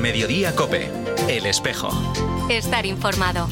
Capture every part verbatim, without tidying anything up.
Mediodía COPE, El Espejo. Estar informado.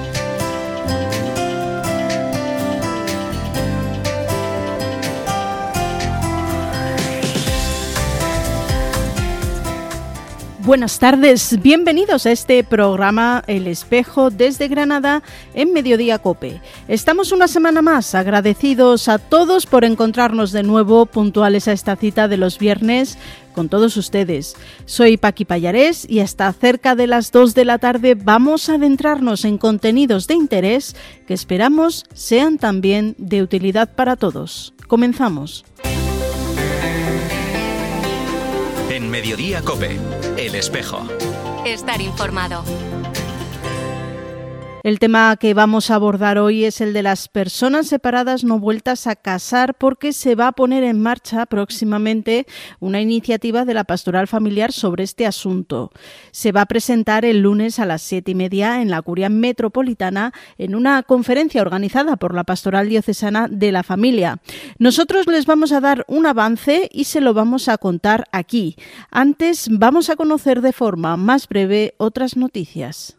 Buenas tardes, bienvenidos a este programa El Espejo desde Granada en Mediodía COPE. Estamos una semana más agradecidos a todos por encontrarnos de nuevo puntuales a esta cita de los viernes con todos ustedes. Soy Paqui Pallarés y hasta cerca de las dos de la tarde vamos a adentrarnos en contenidos de interés que esperamos sean también de utilidad para todos. Comenzamos. En Mediodía COPE, El Espejo. Estar informado. El tema que vamos a abordar hoy es el de las personas separadas no vueltas a casar, porque se va a poner en marcha próximamente una iniciativa de la Pastoral Familiar sobre este asunto. Se va a presentar el lunes a las siete y media en la Curia Metropolitana en una conferencia organizada por la Pastoral Diocesana de la Familia. Nosotros les vamos a dar un avance y se lo vamos a contar aquí. Antes vamos a conocer de forma más breve otras noticias.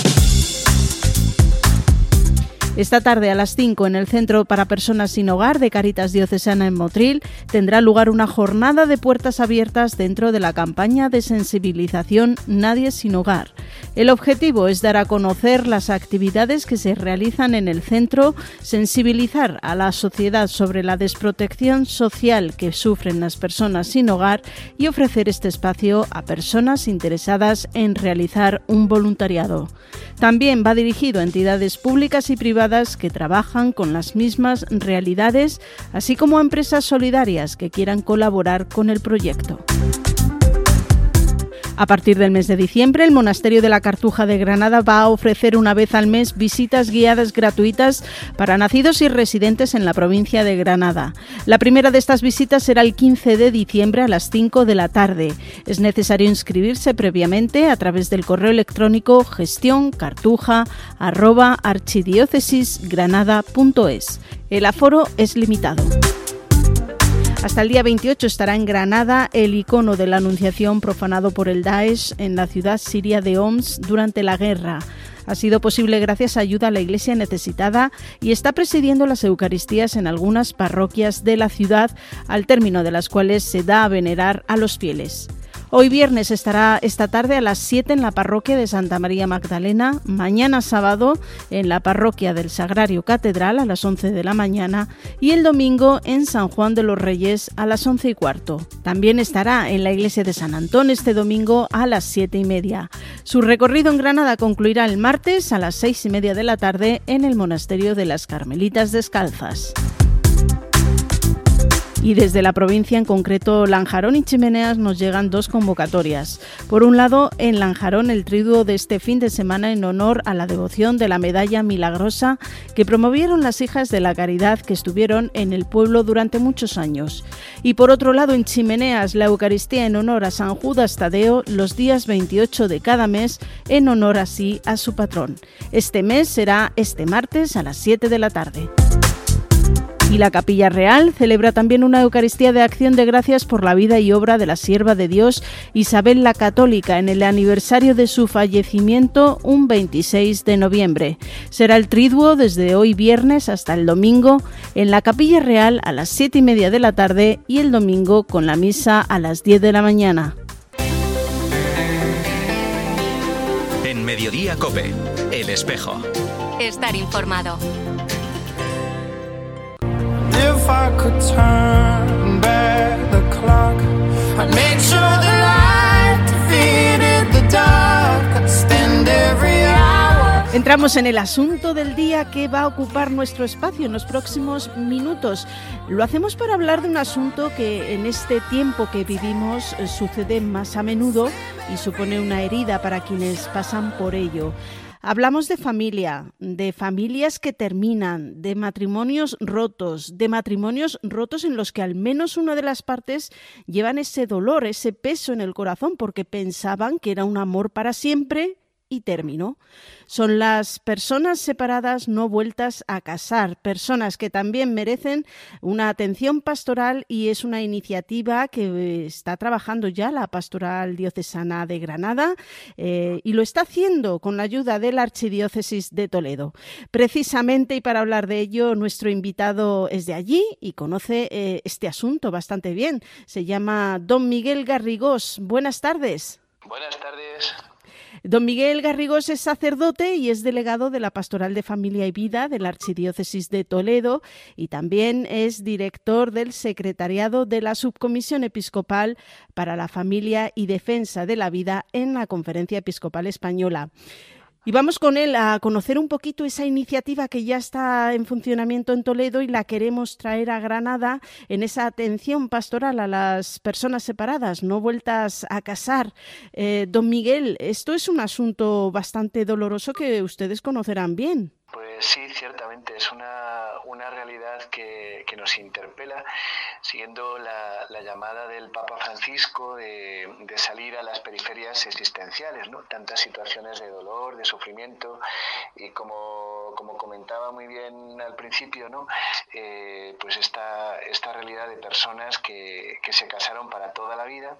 Esta tarde a las cinco en el Centro para Personas Sin Hogar de Cáritas Diocesana en Motril tendrá lugar una jornada de puertas abiertas dentro de la campaña de sensibilización Nadie sin Hogar. El objetivo es dar a conocer las actividades que se realizan en el centro, sensibilizar a la sociedad sobre la desprotección social que sufren las personas sin hogar y ofrecer este espacio a personas interesadas en realizar un voluntariado. También va dirigido a entidades públicas y privadas que trabajan con las mismas realidades, así como a empresas solidarias que quieran colaborar con el proyecto. A partir del mes de diciembre, el Monasterio de la Cartuja de Granada va a ofrecer una vez al mes visitas guiadas gratuitas para nacidos y residentes en la provincia de Granada. La primera de estas visitas será el quince de diciembre a las cinco de la tarde. Es necesario inscribirse previamente a través del correo electrónico gestión cartuja arroba archidiócesisgranada punto es. El aforo es limitado. Hasta el día veintiocho estará en Granada el icono de la Anunciación profanado por el Daesh en la ciudad siria de Homs durante la guerra. Ha sido posible gracias a ayuda a la Iglesia necesitada y está presidiendo las Eucaristías en algunas parroquias de la ciudad, al término de las cuales se da a venerar a los fieles. Hoy viernes estará esta tarde a las siete en la parroquia de Santa María Magdalena, mañana sábado en la parroquia del Sagrario Catedral a las once de la mañana y el domingo en San Juan de los Reyes a las once y cuarto. También estará en la iglesia de San Antón este domingo a las siete y media. Su recorrido en Granada concluirá el martes a las seis y media de la tarde en el Monasterio de las Carmelitas Descalzas. Y desde la provincia, en concreto Lanjarón y Chimeneas, nos llegan dos convocatorias. Por un lado, en Lanjarón, el triduo de este fin de semana en honor a la devoción de la Medalla Milagrosa que promovieron las Hijas de la Caridad que estuvieron en el pueblo durante muchos años. Y por otro lado, en Chimeneas, la Eucaristía en honor a San Judas Tadeo los días veintiocho de cada mes, en honor así a su patrón. Este mes será este martes a las siete de la tarde. Y la Capilla Real celebra también una Eucaristía de acción de gracias por la vida y obra de la sierva de Dios Isabel la Católica en el aniversario de su fallecimiento, un veintiséis de noviembre. Será el triduo desde hoy viernes hasta el domingo en la Capilla Real a las siete y media de la tarde y el domingo con la misa a las diez de la mañana. En Mediodía COPE, El Espejo. Estar informado. If I could turn back the clock, I'd make sure the light defeated the dark, I'd spend every hour. Entramos en el asunto del día que va a ocupar nuestro espacio en los próximos minutos. Lo hacemos para hablar de un asunto que en este tiempo que vivimos sucede más a menudo y supone una herida para quienes pasan por ello. Hablamos de familia, de familias que terminan, de matrimonios rotos, de matrimonios rotos en los que al menos una de las partes llevan ese dolor, ese peso en el corazón porque pensaban que era un amor para siempre y término. Son las personas separadas no vueltas a casar, personas que también merecen una atención pastoral, y es una iniciativa que está trabajando ya la Pastoral Diocesana de Granada eh, y lo está haciendo con la ayuda de la Archidiócesis de Toledo. Precisamente, y para hablar de ello, nuestro invitado es de allí y conoce eh, este asunto bastante bien. Se llama don Miguel Garrigós. Buenas tardes. Buenas tardes. Don Miguel Garrigós es sacerdote y es delegado de la Pastoral de Familia y Vida de la Archidiócesis de Toledo, y también es director del secretariado de la Subcomisión Episcopal para la Familia y Defensa de la Vida en la Conferencia Episcopal Española. Y vamos con él a conocer un poquito esa iniciativa que ya está en funcionamiento en Toledo y la queremos traer a Granada en esa atención pastoral a las personas separadas, no vueltas a casar. Eh, don Miguel, esto es un asunto bastante doloroso que ustedes conocerán bien. Pues sí, ciertamente es una, una realidad que, que nos interpela, siguiendo la, la llamada del Papa Francisco de, de salir a las periferias existenciales, ¿no? Tantas situaciones de dolor, de sufrimiento, y como, como comentaba muy bien al principio, ¿no? Eh, pues esta, esta realidad de personas que, que se casaron para toda la vida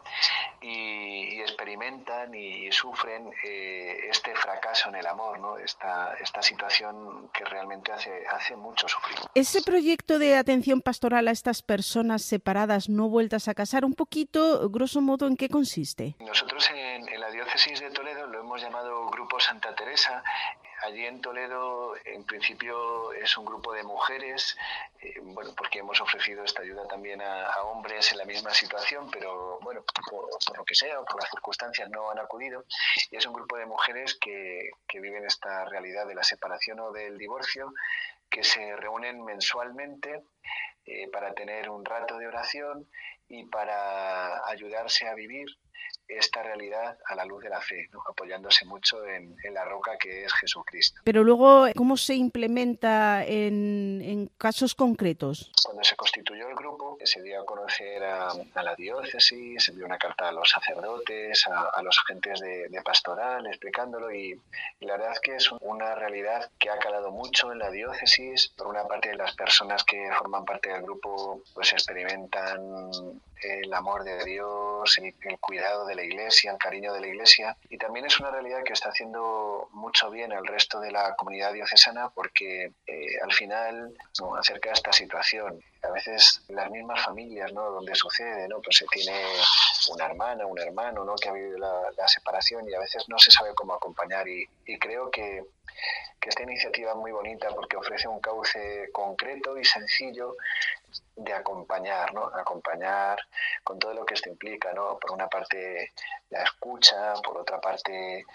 y, y experimentan y sufren eh, este fracaso en el amor, ¿no? Esta, esta situación que realmente hace, hace mucho sufrir. Ese proyecto de atención pastoral a estas personas separadas no vueltas a casar, un poquito, grosso modo, ¿en qué consiste? Nosotros en, en la diócesis de Toledo lo hemos llamado Grupo Santa Teresa. Allí en Toledo, en principio, es un grupo de mujeres, eh, bueno, porque hemos ofrecido esta ayuda también a, a hombres en la misma situación, pero bueno, por, por lo que sea o por las circunstancias no han acudido, y es un grupo de mujeres que, que viven esta realidad de la separación o del divorcio, que se reúnen mensualmente eh, para tener un rato de oración y para ayudarse a vivir esta realidad a la luz de la fe, ¿no? Apoyándose mucho en, en la roca que es Jesucristo. Pero luego, ¿cómo se implementa en, en casos concretos? Cuando se constituyó el grupo, se dio a conocer a, a la diócesis, se envió una carta a los sacerdotes, a, a los agentes de, de pastoral, explicándolo, y, y la verdad es que es una realidad que ha calado mucho en la diócesis. Por una parte, de las personas que forman parte del grupo pues experimentan el amor de Dios, el, el cuidado de la Iglesia, el cariño de la Iglesia, y también es una realidad que está haciendo mucho bien al resto de la comunidad diocesana, porque eh, al final, ¿no?, acerca de esta situación, a veces las mismas familias, ¿no?, donde sucede, ¿no?, pues se tiene una hermana, un hermano, ¿no?, que ha vivido la, la separación, y a veces no se sabe cómo acompañar, y, y creo que que esta iniciativa es muy bonita porque ofrece un cauce concreto y sencillo de acompañar, ¿no? Acompañar con todo lo que esto implica, ¿no? Por una parte la escucha, por otra parte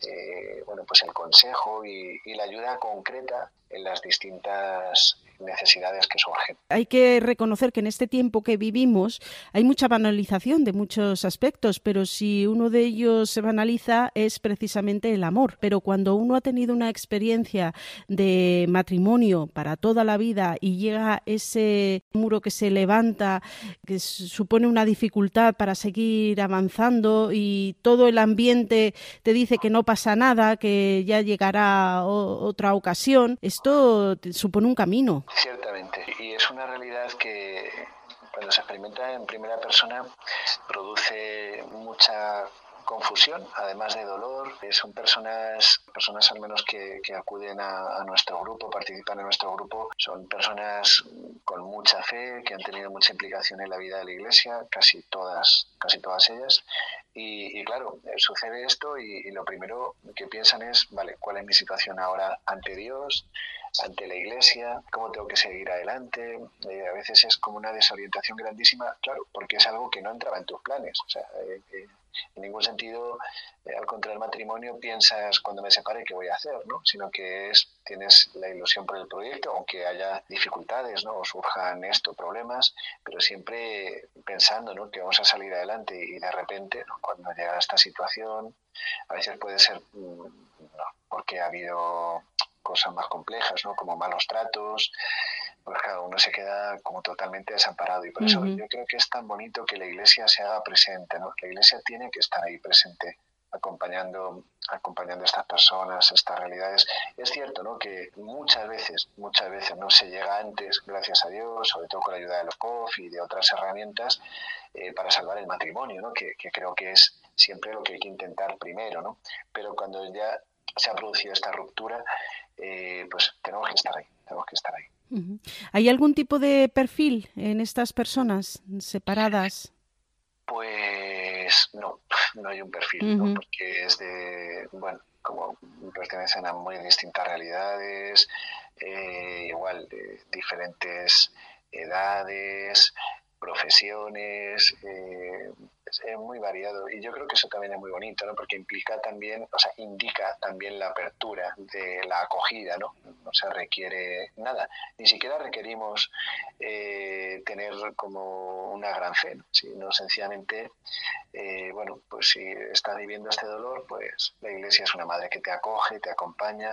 eh, bueno, pues el consejo y, y la ayuda concreta en las distintas necesidades que surgen. Hay que reconocer que en este tiempo que vivimos hay mucha banalización de muchos aspectos, pero si uno de ellos se banaliza es precisamente el amor. Pero cuando uno ha tenido una experiencia de matrimonio para toda la vida y llega ese muro que se levanta, que supone una dificultad para seguir avanzando, y todo el ambiente te dice que no pasa nada, que ya llegará o- otra ocasión, esto te supone un camino. Ciertamente, y es una realidad que cuando se experimenta en primera persona produce mucha confusión, además de dolor. Son personas, personas al menos que, que acuden a, a nuestro grupo, participan en nuestro grupo, son personas con mucha fe, que han tenido mucha implicación en la vida de la Iglesia, casi todas, casi todas ellas. Y, y claro, sucede esto y, y lo primero que piensan es, vale, ¿cuál es mi situación ahora ante Dios, ante la Iglesia? ¿Cómo tengo que seguir adelante? Eh, a veces es como una desorientación grandísima, claro, porque es algo que no entraba en tus planes. O sea, eh, eh, en ningún sentido, eh, al contraer matrimonio, piensas cuando me separe qué voy a hacer, ¿no? Sino que es, tienes la ilusión por el proyecto, aunque haya dificultades, ¿no?, o surjan esto, problemas, pero siempre pensando, ¿no?, que vamos a salir adelante, y de repente, ¿no?, cuando llega esta situación, a veces puede ser no, porque ha habido cosas más complejas, ¿no?, como malos tratos, pues claro, uno se queda como totalmente desamparado, y por eso Uh-huh. yo creo que es tan bonito que la Iglesia se haga presente, ¿no? La Iglesia tiene que estar ahí presente acompañando acompañando a estas personas, estas realidades. Es cierto, ¿no?, que muchas veces, muchas veces no se llega antes, gracias a Dios, sobre todo con la ayuda de los C O F y de otras herramientas, eh, para salvar el matrimonio, ¿no?, que, que creo que es siempre lo que hay que intentar primero, ¿no? Pero cuando ya se ha producido esta ruptura, eh, pues tenemos que estar ahí, tenemos que estar ahí. Uh-huh. ¿Hay algún tipo de perfil en estas personas separadas? Pues no, no hay un perfil, uh-huh. ¿no? Porque es de, bueno, como pertenecen a muy distintas realidades, eh, igual de diferentes edades, profesiones, eh, es muy variado, y yo creo que eso también es muy bonito, ¿no?, porque implica también, o sea, indica también la apertura de la acogida, ¿no? No se requiere nada, ni siquiera requerimos eh, tener como una gran fe, ¿no?, sino sencillamente, eh, bueno, pues si estás viviendo este dolor, pues la Iglesia es una madre que te acoge, te acompaña.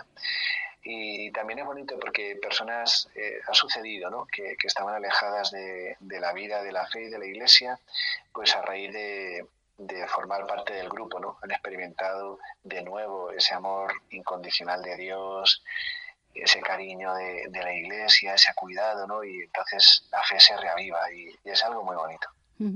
Y también es bonito porque personas, eh, ha sucedido, ¿no?, que, que estaban alejadas de, de la vida, de la fe y de la Iglesia, pues a raíz de, de formar parte del grupo, ¿no?, han experimentado de nuevo ese amor incondicional de Dios, ese cariño de, de la Iglesia, ese cuidado, ¿no?, y entonces la fe se reaviva y, y es algo muy bonito.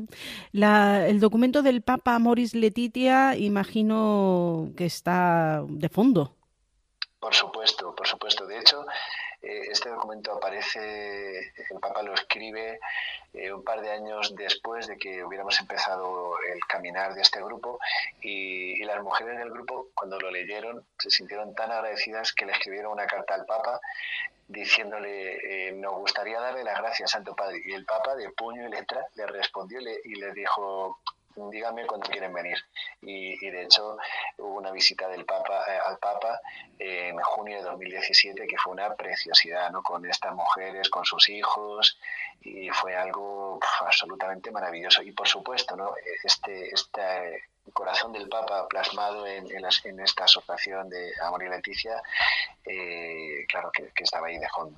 La, el documento del Papa Amoris Laetitia, imagino que está de fondo. Por supuesto, por supuesto. De hecho, eh, este documento aparece, el Papa lo escribe eh, un par de años después de que hubiéramos empezado el caminar de este grupo, y, y las mujeres del grupo, cuando lo leyeron, se sintieron tan agradecidas que le escribieron una carta al Papa diciéndole, eh, nos gustaría darle las gracias, Santo Padre. Y el Papa, de puño y letra, le respondió y le, y le dijo, díganme cuándo quieren venir. Y, y de hecho hubo una visita del Papa eh, al Papa eh, en junio de dos mil diecisiete, que fue una preciosidad, ¿no?, con estas mujeres, con sus hijos, y fue algo pf, absolutamente maravilloso. Y por supuesto, ¿no?, este, este corazón del Papa plasmado en, en, las, en esta asociación de Amoris Laetitia, eh, claro que, que estaba ahí de fondo.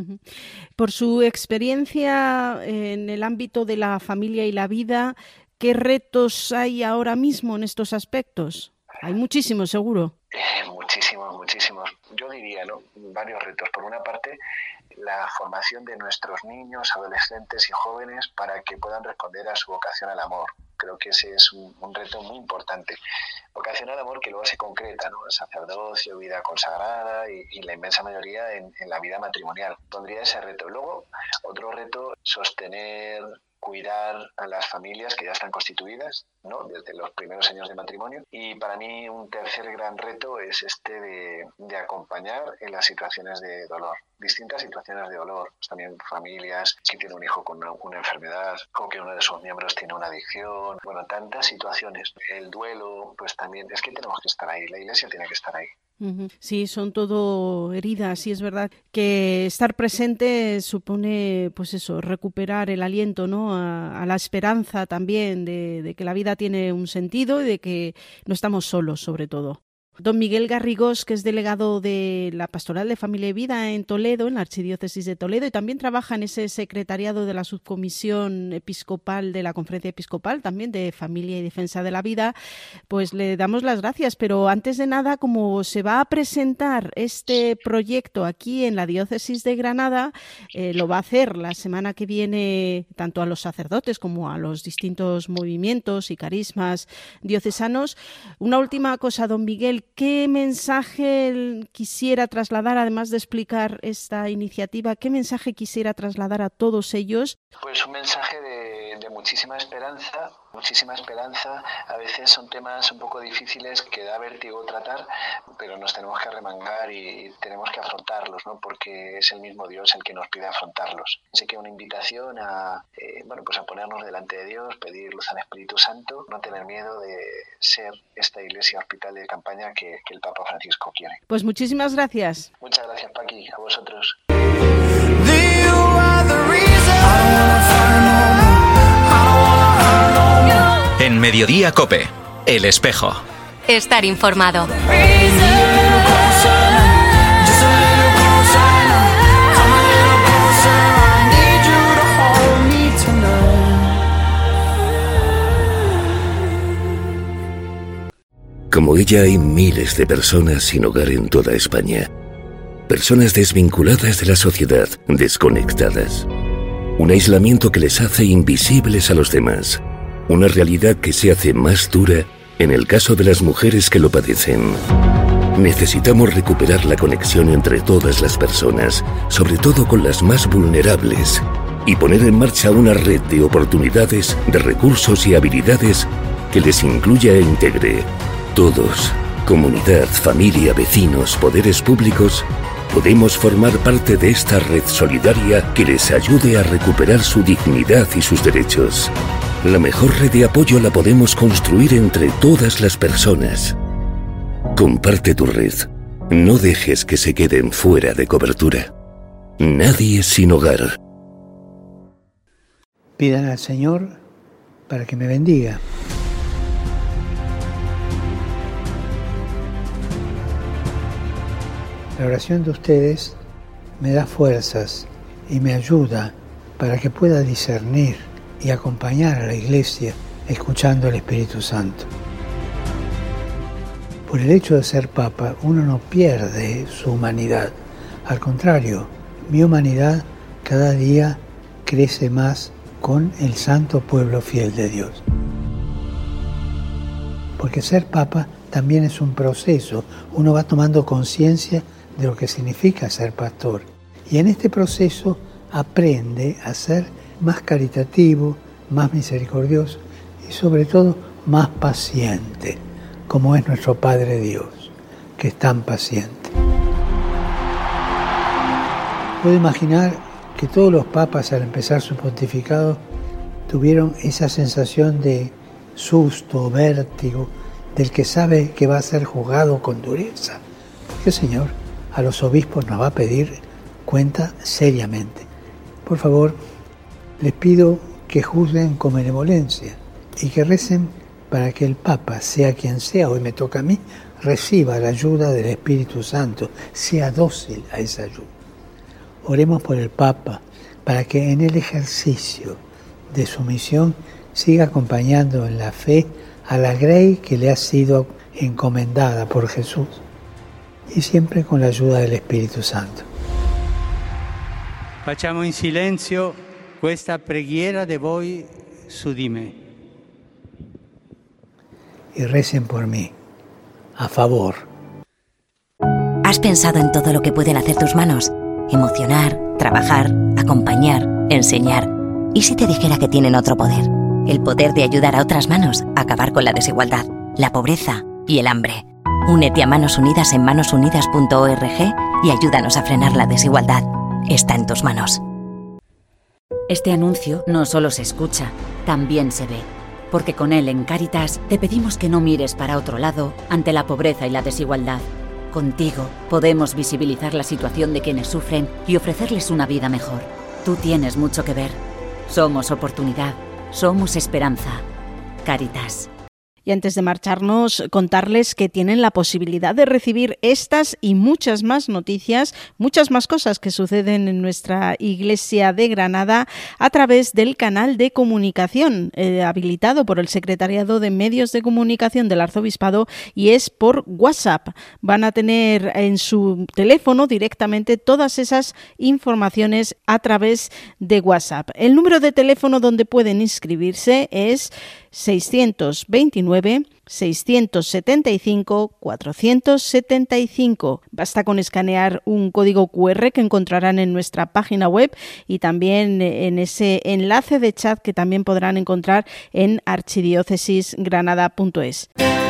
Por su experiencia en el ámbito de la familia y la vida, ¿qué retos hay ahora mismo en estos aspectos? Hay muchísimos, seguro. Eh, muchísimos, muchísimos. Yo diría, ¿no?, varios retos. Por una parte, la formación de nuestros niños, adolescentes y jóvenes para que puedan responder a su vocación al amor. Creo que ese es un, un reto muy importante. Vocación al amor que luego se concreta, ¿no?, el sacerdocio, vida consagrada y, y la inmensa mayoría en, en la vida matrimonial. Pondría ese reto. Luego, otro reto, sostener, cuidar a las familias que ya están constituidas, ¿no?, desde los primeros años de matrimonio. Y para mí un tercer gran reto es este de, de acompañar en las situaciones de dolor, distintas situaciones de dolor. Pues también familias que tienen un hijo con una, una enfermedad, o que uno de sus miembros tiene una adicción, bueno, tantas situaciones. El duelo, pues también, es que tenemos que estar ahí, la Iglesia tiene que estar ahí. Sí, son todo heridas, y es verdad que estar presente supone, pues eso, recuperar el aliento, ¿no?, a, a la esperanza también de, de que la vida tiene un sentido y de que no estamos solos, sobre todo. Don Miguel Garrigós, que es delegado de la Pastoral de Familia y Vida en Toledo, en la Archidiócesis de Toledo, y también trabaja en ese secretariado de la Subcomisión Episcopal de la Conferencia Episcopal, también de Familia y Defensa de la Vida, pues le damos las gracias. Pero antes de nada, como se va a presentar este proyecto aquí en la Diócesis de Granada, eh, lo va a hacer la semana que viene tanto a los sacerdotes como a los distintos movimientos y carismas diocesanos. Una última cosa, don Miguel, ¿qué mensaje quisiera trasladar, además de explicar esta iniciativa, qué mensaje quisiera trasladar a todos ellos? Pues un mensaje de, de muchísima esperanza, muchísima esperanza. A veces son temas un poco difíciles que da vértigo tratar, pero nos tenemos que arremangar y tenemos que afrontarlos, ¿no?, porque es el mismo Dios el que nos pide afrontarlos. Así que una invitación a, eh, bueno, pues a ponernos delante de Dios, pedir luz al Espíritu Santo, no tener miedo de ser esta iglesia hospital de campaña que, que el Papa Francisco quiere. Pues muchísimas gracias. Muchas gracias, Paqui, a vosotros. En Mediodía COPE, El Espejo. Estar informado. Como ella hay miles de personas sin hogar en toda España. Personas desvinculadas de la sociedad, desconectadas. Un aislamiento que les hace invisibles a los demás. Una realidad que se hace más dura en el caso de las mujeres que lo padecen. Necesitamos recuperar la conexión entre todas las personas, sobre todo con las más vulnerables, y poner en marcha una red de oportunidades, de recursos y habilidades que les incluya e integre. Todos, comunidad, familia, vecinos, poderes públicos, podemos formar parte de esta red solidaria que les ayude a recuperar su dignidad y sus derechos. La mejor red de apoyo la podemos construir entre todas las personas. Comparte tu red. No dejes que se queden fuera de cobertura. Nadie sin hogar. Pidan al Señor para que me bendiga. La oración de ustedes me da fuerzas y me ayuda para que pueda discernir y acompañar a la Iglesia escuchando al Espíritu Santo. Por el hecho de ser Papa, uno no pierde su humanidad. Al contrario, mi humanidad cada día crece más con el santo pueblo fiel de Dios. Porque ser Papa también es un proceso. Uno va tomando conciencia de lo que significa ser pastor. Y en este proceso aprende a ser más caritativo, más misericordioso y sobre todo más paciente, como es nuestro Padre Dios, que es tan paciente. Puedo imaginar que todos los papas al empezar su pontificado tuvieron esa sensación de susto, vértigo, del que sabe que va a ser juzgado con dureza. Porque el Señor a los obispos nos va a pedir cuenta seriamente. Por favor, les pido que juzguen con benevolencia y que recen para que el Papa, sea quien sea, hoy me toca a mí, reciba la ayuda del Espíritu Santo, sea dócil a esa ayuda. Oremos por el Papa, para que en el ejercicio de su misión siga acompañando en la fe a la grey que le ha sido encomendada por Jesús, y siempre con la ayuda del Espíritu Santo. Facciamo in silenzio questa preghiera de voi su di me. Y recen por mí, a favor. ¿Has pensado en todo lo que pueden hacer tus manos? Emocionar, trabajar, acompañar, enseñar. ¿Y si te dijera que tienen otro poder? El poder de ayudar a otras manos a acabar con la desigualdad, la pobreza y el hambre. Únete a Manos Unidas en manos unidas punto org y ayúdanos a frenar la desigualdad. Está en tus manos. Este anuncio no solo se escucha, también se ve. Porque con él en Cáritas te pedimos que no mires para otro lado ante la pobreza y la desigualdad. Contigo podemos visibilizar la situación de quienes sufren y ofrecerles una vida mejor. Tú tienes mucho que ver. Somos oportunidad. Somos esperanza. Cáritas. Y antes de marcharnos, contarles que tienen la posibilidad de recibir estas y muchas más noticias, muchas más cosas que suceden en nuestra Iglesia de Granada a través del canal de comunicación eh, habilitado por el Secretariado de Medios de Comunicación del Arzobispado, y es por WhatsApp. Van a tener en su teléfono directamente todas esas informaciones a través de WhatsApp. El número de teléfono donde pueden inscribirse es seiscientos veintinueve, seiscientos setenta y cinco, cuatrocientos setenta y cinco. Basta con escanear un código cu erre que encontrarán en nuestra página web y también en ese enlace de chat que también podrán encontrar en archidiócesisgranada punto es.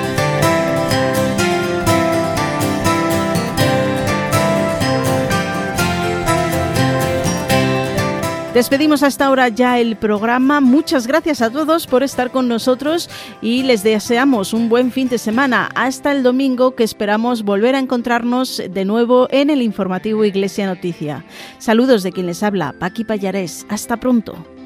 Despedimos hasta ahora ya el programa. Muchas gracias a todos por estar con nosotros y les deseamos un buen fin de semana. Hasta el domingo, que esperamos volver a encontrarnos de nuevo en el informativo Iglesia Noticia. Saludos de quien les habla, Paqui Pallarés. Hasta pronto.